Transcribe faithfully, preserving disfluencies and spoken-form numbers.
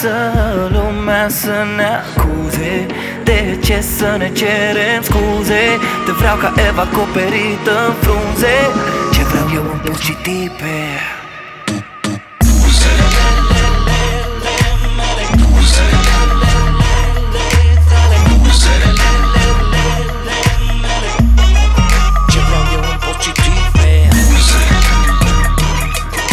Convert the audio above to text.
lasă lumea să ne acuze? De ce să ne cerem scuze? Te vreau ca Eva acoperită în frunze. Ce vreau eu în pozitive.